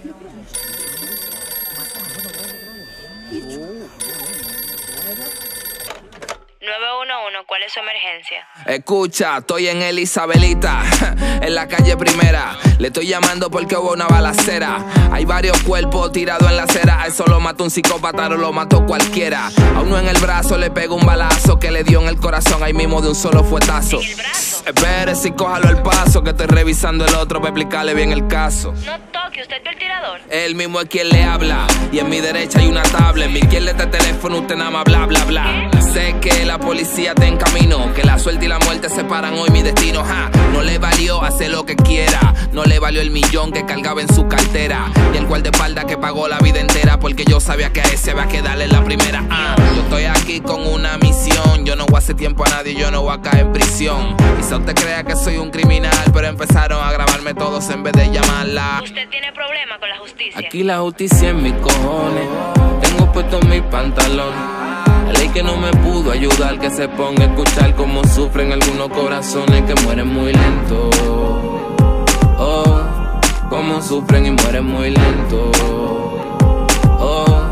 911, ¿cuál es su emergencia? Escucha, estoy en el Isabelita, en la calle Primera. Le estoy llamando porque hubo una balacera. Hay varios cuerpos tirados en la acera. A eso lo mató un psicópata o lo mató cualquiera. A uno en el brazo le pegó un balazo que le dio en el corazón ahí mismo de un solo fuetazo. ¿En el brazo? Espérese y cójalo al paso, que estoy revisando el otro para explicarle bien el caso. No toque, ¿usted vio el tirador? Él mismo es quien le habla, y en mi derecha hay una tabla. En mi izquierda este teléfono, usted nada más bla bla bla. Sé que la policía está en camino, que la suerte y la muerte separan hoy mi destino. No le valió hacer lo que quiera, no le valió el millón que cargaba en su cartera, y el guardaespaldas que pagó la vida entera, porque yo sabía que a ese había que darle la primera. Yo estoy aquí con una misión, yo no voy a hacer tiempo a nadie, yo no voy a caer en prisión. Quizá usted crea que soy un criminal, pero empezaron a grabarme todos en vez de llamarla. ¿Usted tiene problema con la justicia? Aquí la justicia en mis cojones, tengo puesto mi pantalón. La ley que no me pudo ayudar, que se ponga a escuchar cómo sufren algunos corazones que mueren muy lento. Oh, cómo sufren y mueren muy lento. Oh.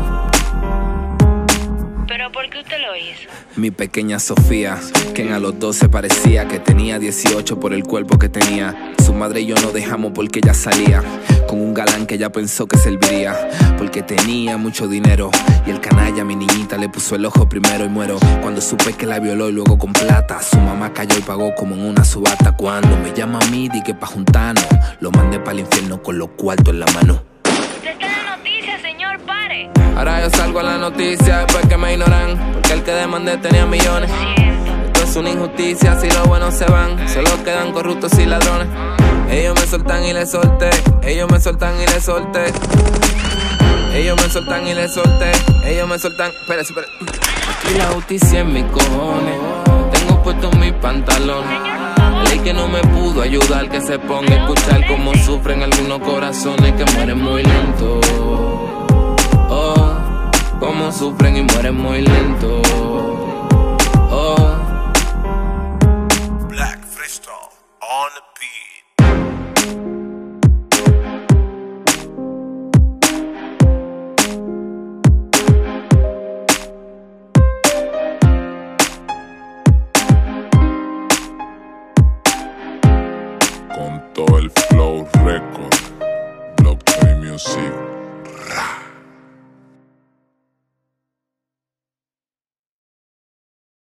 ¿Pero por qué usted lo hizo? Mi pequeña Sofía, quien a los 12 parecía que tenía 18 por el cuerpo que tenía. Su madre y yo nos dejamos porque ella salía con un galán que ella pensó que serviría, porque tenía mucho dinero. Y el canalla a mi niñita le puso el ojo primero y muero cuando supe que la violó y luego con plata. Su mamá cayó y pagó como en una subasta. Cuando me llama a mí, di que pa' juntarnos, lo mandé para el infierno con los cuartos en la mano. Usted está en la noticia, señor, pare. Ahora yo salgo a la noticia después que me ignoran, porque el que demandé tenía millones. Esto es una injusticia, si los buenos se van, solo quedan corruptos y ladrones. Ellos me soltan y les solté, ellos me soltan y les solté. Ellos me soltan y les solté, ellos me soltan. Espérate. Aquí la justicia en mis cojones, tengo puesto mi pantalón. Ley que no me pudo ayudar, que se ponga a escuchar cómo sufren algunos corazones que mueren muy lento. Oh, cómo sufren y mueren muy lento. Oh. Black Freestyle on the beat. Con todo el flow record, Blockchain Music.